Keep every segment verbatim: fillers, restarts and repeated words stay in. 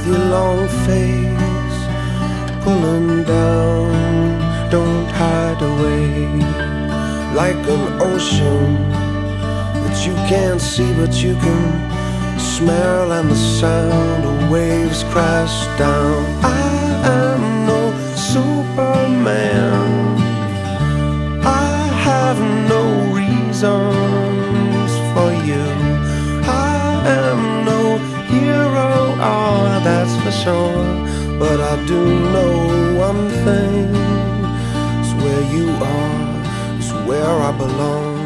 your long face pulling down, don't hide away like an ocean that you can't see but you can smell, and the sound of waves crash down. I am no Superman, I have no reasons for you. I am no hero, oh that's for sure. But I do know one thing, it's where you are, it's where I belong.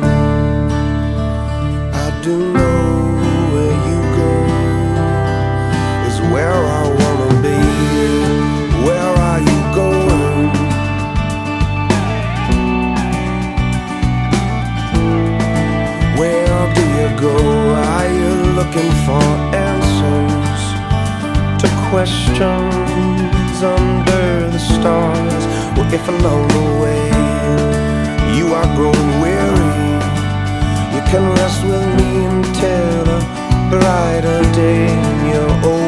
I do know where you go is where I wanna be. Where are you going? Where do you go? Are you looking for answers to questions under the stars? Well, if along the way you are growing weary, you can rest with me until a brighter day in your own